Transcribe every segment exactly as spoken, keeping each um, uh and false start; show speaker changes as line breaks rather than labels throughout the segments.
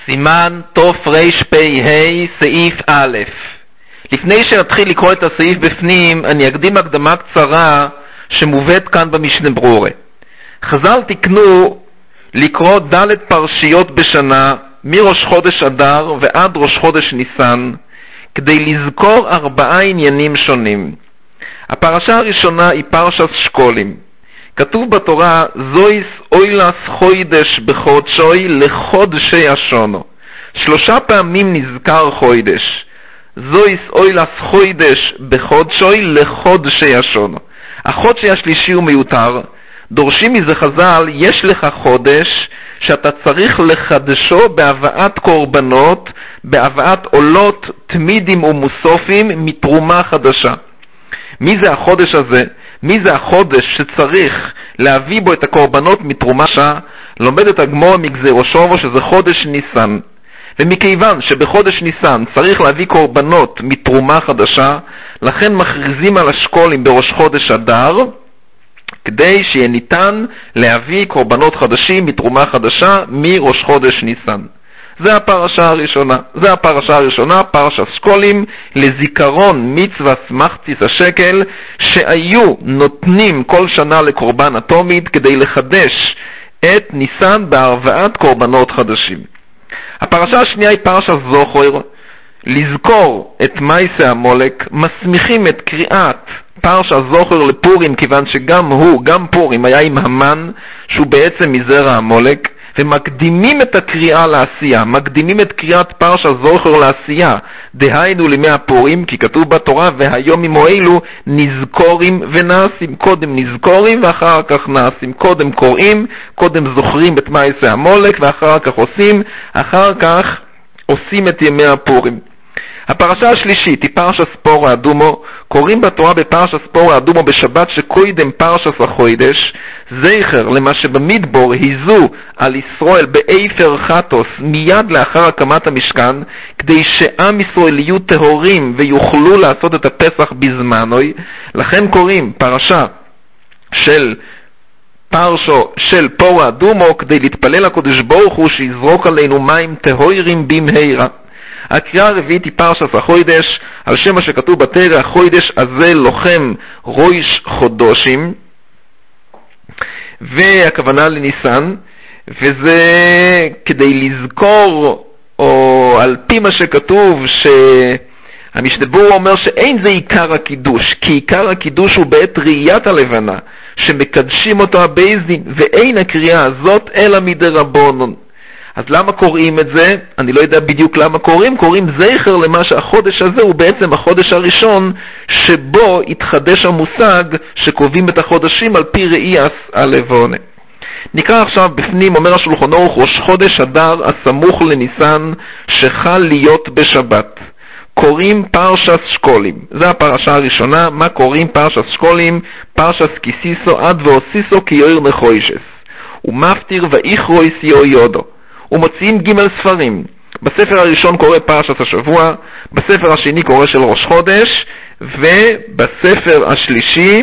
סימן תוף רש פי ה' סעיף א'. לפני שנתחיל לקרוא את הסעיף בפנים, אני אקדים הקדמה קצרה שמובאת כאן במשנה ברורה. חז"ל תקנו לקרוא ד' פרשיות בשנה, מראש חודש אדר ועד ראש חודש ניסן, כדי לזכור ארבעה עניינים שונים. הפרשה הראשונה היא פרשת שקולים. כתוב בתורה, זויס אוילס חוידש בחודשוי לחודשי השונו. שלושה פעמים נזכר חוידש. זויס אוילס חוידש בחודשוי לחודשי השונו. החודשי השלישי הוא מיותר. דורשים מזה חז"ל, יש לך חודש שאתה צריך לחדשו בהבאת קורבנות, בהבאת עולות, תמידים ומוסופים מתרומה חדשה. מי זה החודש הזה? מי זה החודש שצריך להביא בו את הקורבנות מתרומה חדשה? לומדת הגמרא מגזרו שובו שזה חודש ניסן. ומכיוון שבחודש ניסן צריך להביא קורבנות מתרומה חדשה, לכן מכריזים על השקולים בראש חודש אדר, כדי שיהיה ניתן להביא קורבנות חדשים מתרומה חדשה מראש חודש ניסן. זה הפרשה הראשונה. זה הפרשה הראשונה, פרשת שקולים, לזיכרון מצווה מחצית השקל שהיו נותנים כל שנה לקורבן התמיד כדי לחדש את ניסן בהרבעת קורבנות חדשים. הפרשה השנייה היא פרשת זוכר. לזכור את מייסה המולק, מסמיכים את קריאת פרשת זוכר לפורים, כיוון שגם הוא, גם פורים, היה עם המן שהוא בעצם מזרע המולק, ומקדימים את הקריאה לעשייה, מקדימים את קריאת פרשת זוכר לעשייה, דהיינו לימי הפורים, כי כתוב בתורה, והיום עמו אלו נזכורים ונעשים. קודם נזכורים ואחר כך נעשים. קודם קוראים, קודם זוכרים את מייסה המולק, ואחר כך עושים, אחר כך עושים את ימי הפורים. הפרשה השלישית היא פרשת ספור האדומו. קוראים בתורה בפרשת ספור האדומו בשבת שקוידם פרשת החוידש, זכר למה שבמדבור היזו על ישראל באפר חטוס מיד לאחר הקמת המשכן, כדי שעם ישראל יהיו טהורים ויוכלו לעשות את הפסח בזמנוי. לכן קוראים פרשה של פרשו של פור האדומו כדי להתפלל לקדוש ברוך הוא שיזרוק עלינו מים טהורים במהרה. הקריאה הרביעית היא פרשת החוידש, על שם מה שכתוב בתורה, החוידש הזה לוחם ראש חודשים, והכוונה לניסן, וזה כדי לזכור, או על פי מה שכתוב, שהמשנה ברורה אומר שאין זה עיקר הקידוש, כי עיקר הקידוש הוא בעת ראיית הלבנה, שמקדשים אותו הבייס דין, ואין הקריאה הזאת אלא מדרבנן. אז למה קוראים את זה? אני לא יודע בדיוק למה קוראים. קוראים זכר למה שהחודש הזה הוא בעצם החודש הראשון שבו התחדש המושג שקובעים את החודשים על פי ראיית הלבונה. נקרא עכשיו בפנים, אומר השולחן ערוך, ראש חודש אדר הסמוך לניסן שחל להיות בשבת. קוראים פרשת שקולים. זה הפרשה הראשונה. מה קוראים פרשת שקולים? פרשת כיסיסו עד ואוסיסו כי יויר נחוישס. ומפטיר ואיכרו יסיו יודו. ומוציאים ג' ספרים. בספר הראשון קורא פרשת השבוע, בספר השני קורא של ראש חודש, ובספר השלישי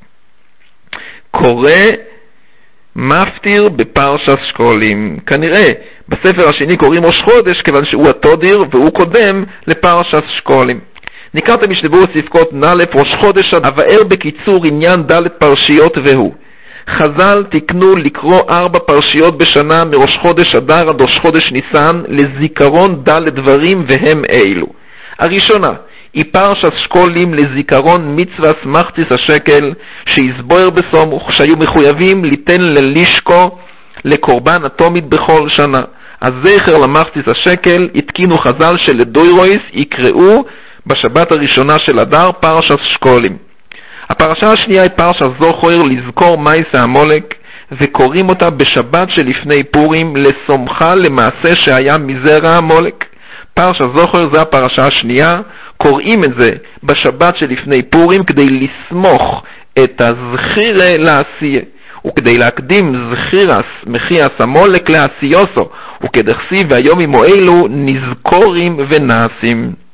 קורא מפטיר בפרשת שקולים. כנראה בספר השני קוראים ראש חודש כיוון שהוא התודיר והוא קודם לפרשת שקולים. נקרא את המשנה ברורה ספקות נ' ראש חודש, אבאר בקיצור עניין ד' פרשיות והוא. חז"ל תקנו לקרוא ארבע פרשיות בשנה מראש חודש אדר עד ראש חודש ניסן לזיכרון ד' דברים והם אלו. הראשונה היא פרשת שקולים לזיכרון מצווה מחצית השקל שיסבויר בסמוך שהיו מחויבים ליתן ללישקו לקורבן התמיד בכל שנה. הזכר למחצית השקל התקינו חז"ל שלדוירויס יקראו בשבת הראשונה של אדר פרשת שקולים. הפרשה השנייה היא פרשת זוכר לזכור מייסה המולק, וקוראים אותה בשבת שלפני פורים לסומכה למעשה שהיה מזרע המולק. פרשת זוכר זה הפרשה השנייה. קוראים את זה בשבת שלפני פורים כדי לסמוך את הזכירה לעשייה, וכדי להקדים זכירס מחיאס המולק לעשיוסו, וכדכסיב והיום עמו אלו נזכורים ונעשים.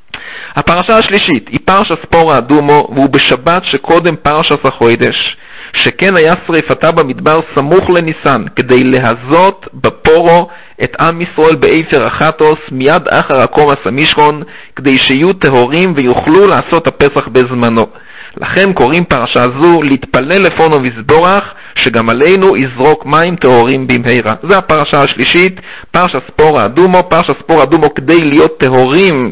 הפרשה השלישית היא פרשת ספור האדומו, והוא בשבת שקודם פרשת החוידש, שכן היה שריפתה במדבר סמוך לניסן, כדי להזות בפורו את עם ישראל באפר אחתוס מיד אחר הקום הסמישכון, כדי שיהיו טהורים ויוכלו לעשות הפסח בזמנו. לכן קוראים פרשה זו להתפלל לפונו וזבורך, שגם עלינו יזרוק מים טהורים במהרה. זו הפרשה השלישית, פרשה ספור האדומו. פרשה ספור האדומו כדי להיות טהורים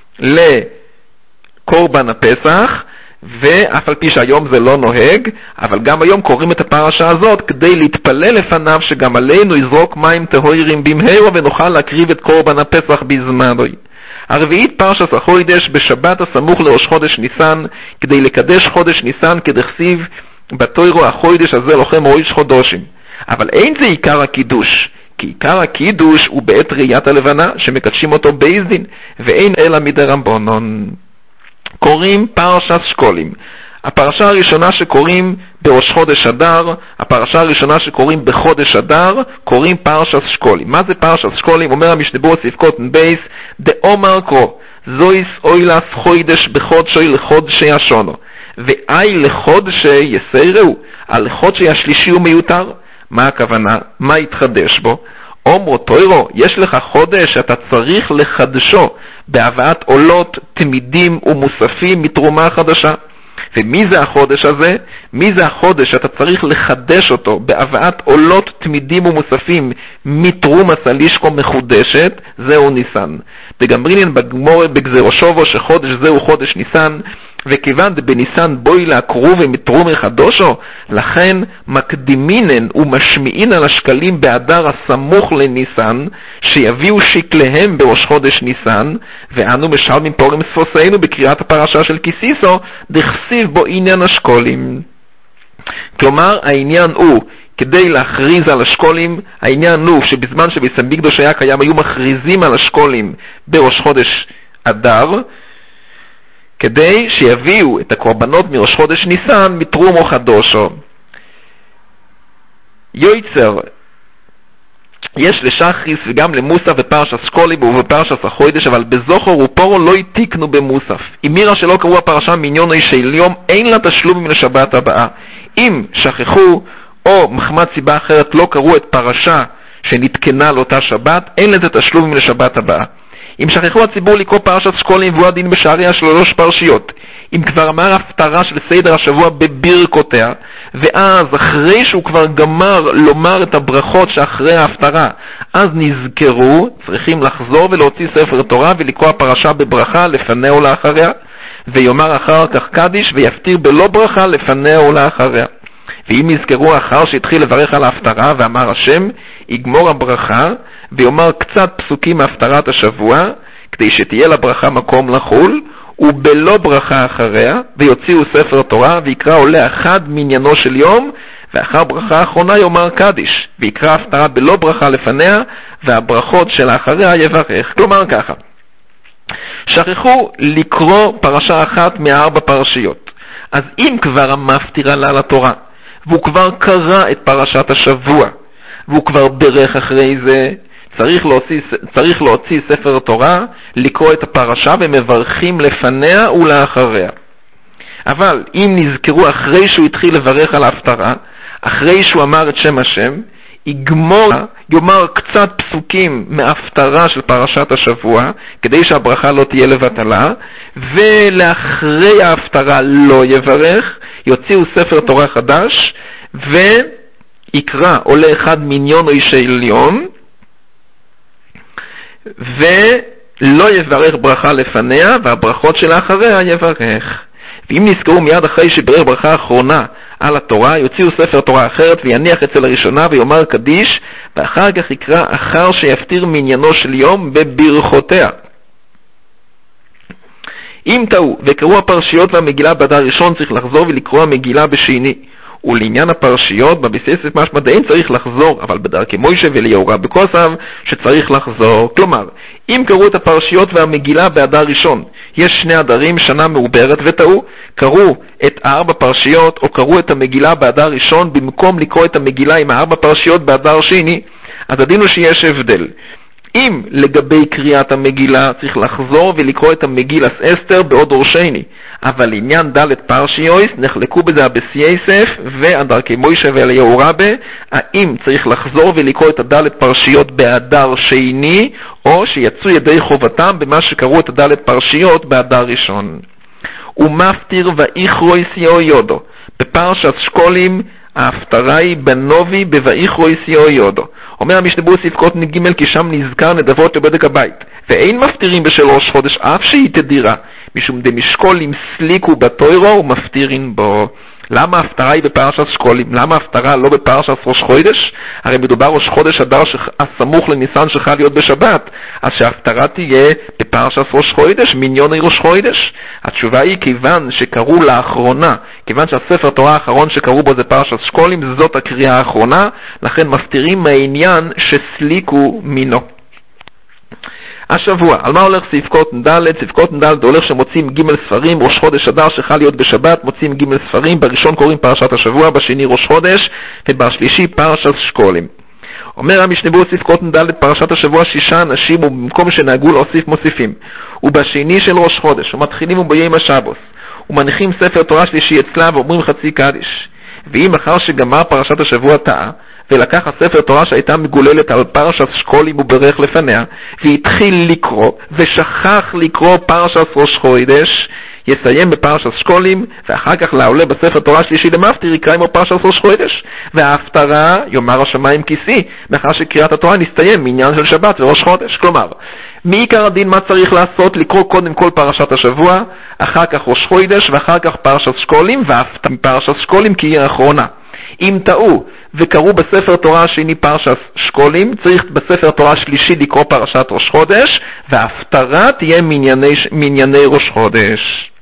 לקורבן הפסח, ואף על פי שהיום זה לא נוהג, אבל גם היום קוראים את הפרשה הזאת כדי להתפלל לפניו שגם עלינו יזרוק מים טהורים במהרה ונוכל להקריב את קורבן הפסח בזמנו. הרביעית פרשת החודש בשבת הסמוך לראש חודש ניסן, כדי לקדש חודש ניסן כדכתיב בתוירו החודש הזה לוחם ראש חודשים. אבל אין זה עיקר הקידוש, כי עיקר הקידוש הוא בעת ראיית הלבנה שמקדשים אותו בייס דין, ואין אלא מדרבנן. קוראים פרשת שקולים. הפרשה הראשונה שקוראים בראש חודש אדר, הפרשה הראשונה שקוראים בחודש אדר, קוראים פרשת שקולים. מה זה פרשת שקולים? אומר המשנה ברורה ספקות בייס, דאמר קרו, זויס אוילס חודש בחודשי לחודשי השונו, ואי לחודשי יסיירו, על חודשי השלישי הוא מיותר. מה הכוונה? מה יתחדש בו? אומרו תוירו, יש לך חודש שאתה צריך לחדשו בהבאת עולות, תמידים ומוספים מתרומה חדשה. ומי זה החודש הזה? מי זה החודש שאתה צריך לחדש אותו בהבאת עולות, תמידים ומוספים מתרומה סלישקו מחודשת? זהו ניסן. וגמרינן בגמור בגזרו שובו שחודש זהו חודש ניסן, וכיוון בניסן בוי להקרוב ומתרומה חדושו, לכן מקדימינן ומשמיעין על השקלים באדר הסמוך לניסן, שיביאו שקליהם בראש חודש ניסן, ואנו משלמים פורים ספוסנו בקריאת הפרשה של כיסיסו, דכסיב בו עניין השקולים. כלומר, העניין הוא, כדי להכריז על השקולים, העניין הוא שבזמן שבית המקדש היה קיים, היו מכריזים על השקולים בראש חודש אדר, כדי שיביאו את הקורבנות מראש חודש ניסן מתרומו חדושו. יויצר, יש לשחריס וגם למוסף בפרשת שקולים ובפרשת החודש, אבל בזוכר ופורו לא יתיקנו במוסף. אם מירה שלא קראו הפרשה מעניונו של יום, אין לה תשלום מן השבת הבאה. אם שכחו או מחמת סיבה אחרת לא קראו את פרשה שנתקנה לאותה שבת, אין לזה תשלום מן השבת הבאה. אם שכחו הציבור לקרוא פרשת שקולים והוא הדין בשעריה שלוש פרשיות, אם כבר אמר הפטרה של סדר השבוע בברכותיה, ואז אחרי שהוא כבר גמר לומר את הברכות שאחרי ההפטרה, אז נזכרו, צריכים לחזור ולהוציא ספר תורה ולקרוא פרשה בברכה לפניה ולאחריה, ויאמר אחר כך קדיש ויפטיר בלא ברכה לפניה ולאחריה. ואם נזכרו אחר שהתחיל לברך על ההפטרה ואמר השם, יגמור הברכה ויאמר קצת פסוקים מהפטרת השבוע, כדי שתהיה לברכה מקום לחול, ובלא ברכה אחריה, ויוציאו ספר תורה ויקרא עולה אחד מניינו של יום, ואחר ברכה האחרונה יאמר קדיש, ויקרא הפטרה בלא ברכה לפניה, והברכות של האחריה יברך. כלומר ככה, שכחו לקרוא פרשה אחת מהארבע פרשיות, אז אם כבר המפטיר עלה לתורה, והוא כבר קרא את פרשת השבוע, והוא כבר ברך אחרי זה, צריך להוציא, צריך להוציא ספר תורה, לקרוא את הפרשה ומברכים לפניה ולאחריה. אבל אם נזכרו אחרי שהוא התחיל לברך על ההפטרה, אחרי שהוא אמר את שם השם, יגמור, יאמר קצת פסוקים מההפטרה של פרשת השבוע, כדי שהברכה לא תהיה לבטלה, ולאחרי ההפטרה לא יברך, יוציאו ספר תורה חדש, ויקרא עולה אחד מניין של יום, ולא יברך ברכה לפניה, והברכות שלאחריה יברך. ואם נזכרו מיד אחרי שברך ברכה האחרונה על התורה, יוציאו ספר תורה אחרת ויניח אצל הראשונה ויאמר קדיש, ואחר כך יקרא אחר שיפטיר מעניינו של יום בברכותיה. אם טעו וקראו הפרשיות והמגילה באדר ראשון, צריך לחזור ולקרוא המגילה בשני. ולעניין הפרשיות בבסיסת משמע דאין צריך לחזור, אבל בדרכי מוישה ואליהו רב בכוסף שצריך לחזור. כלומר, אם קראו את הפרשיות והמגילה באדר ראשון, יש שני אדרים שנה מעוברת וטעו, קראו את הארבע פרשיות או קראו את המגילה באדר ראשון במקום לקרוא את המגילה עם הארבע פרשיות באדר שני, אז הדין הוא שיש הבדל. אם לגבי קריאת המגילה צריך לחזור ולקרוא את המגילס אסתר בעוד אור שני, אבל לעניין ד' פרשיוס נחלקו בזה הבסייסף והדרכי מוישה ואליהו רבה, האם צריך לחזור ולקרוא את הד' פרשיות באדר שני, או שיצאו ידי חובתם במה שקראו את הד' פרשיות באדר ראשון. ומפטיר ואיכרוי סיו יודו, בפרשת שקולים ההפטרה היא בנובי בואיכרוי סיו יודו. אומר המשנה ברורה ספקות נג' כי שם נזכר נדבות לבדק הבית, ואין מפטירים בשל ראש חודש אף שהיא תדירה, משום דמשקולים סליקו בתוירו ומפטירים בו. למה ההפטרה היא בפרשת שקולים? למה ההפטרה לא בפרשת ראש חודש? הרי מדובר ראש חודש אדר הסמוך לניסן שחל להיות בשבת, אז שההפטרה תהיה בפרשת ראש חודש, מניוני ראש חודש. התשובה היא כיוון שקראו לאחרונה, כיוון שהספר תורה האחרון שקראו בו זה פרשת שקולים, זאת הקריאה האחרונה, לכן מפטירים מהעניין שסליקו מינו. השבוע, על מה הולך ספקות נדלת? ספקות נדלת הולך שמוצאים ג' ספרים, ראש חודש אדר שחל להיות בשבת, מוצאים ג' ספרים, בראשון קוראים פרשת השבוע, בשני ראש חודש, ובשלישי פרשת שקולים. אומר המשנה ברורה ספקות נדלת, פרשת השבוע שישה אנשים, ובמקום שנהגו להוסיף מוסיפים. ובשני של ראש חודש, ומתחילים וביום השבוס, ומניחים ספר תורה שלישי אצלה, ואומרים חצי קדיש. ואם אחר שגמר פרשת השבוע טעה, ולקח הספר תורה שהייתה מגוללת על פרשת שקולים וברך לפניה, והתחיל לקרוא, ושכח לקרוא פרשת ראש חודש, יסיים בפרשת שקולים, ואחר כך לעולה בספר תורה שלישי למפטיר, יקרא עמו פרשת ראש חודש. וההפטרה יאמר השמיים כיסי, מאחר שקריאת התורה נסתיים מעניין של שבת וראש חודש. כלומר, מעיקר הדין מה צריך לעשות? לקרוא קודם כל פרשת השבוע, אחר כך ראש חודש, ואחר כך פרשת שקולים, וההפטרה פרשת שקולים כי היא האחרונה. אם טעו וקראו בספר תורה השני פרשת שקולים, צריך בספר תורה השלישי לקרוא פרשת ראש חודש, וההפטרה תהיה מענייני, מענייני ראש חודש.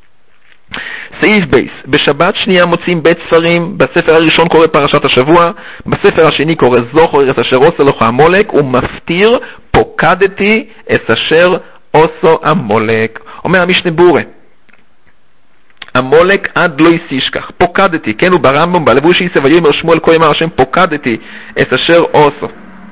סעיף בייס, בשבת שנייה מוצאים בית ספרים, בספר הראשון קורא פרשת השבוע, בספר השני קורא זוכר את אשר עושה לך המולק, ומפטיר פוקדתי את אשר עושו המולק. אומר המשנה ברורה, המולק עד לא יסישכח, פוקדתי, כן, הוא ברמב"ם, בלבושי יסב ויאמר שמואל כה יאמר השם פוקדתי את אשר עושו.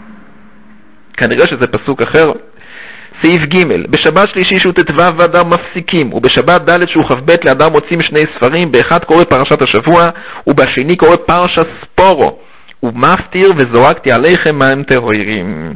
כנראה שזה פסוק אחר. סעיף ג' בשבת שלישי שהוא ט"ו ואדר מפסיקים, ובשבת ד' שהוא כ"ב לאדר מוצאים שני ספרים, באחד קורא פרשת השבוע, ובשני קורא פרשת ספורו, ומפטיר וזורקתי עליכם מים טהורים.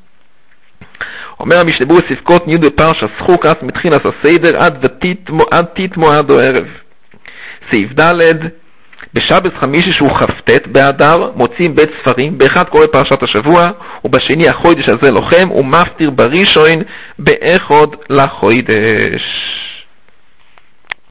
אומר המשנה ברורה ספקות ניוד בפרשת סחוקס מתחילת הסדר עד תית מועד או ערב. סעיף ד' בשבת חמישי שהוא כ"ט באדר מוצאים בית ספרים, באחד קורא פרשת השבוע, ובשני החודש הזה לוחם, ומפטיר בראשון באחד לחודש.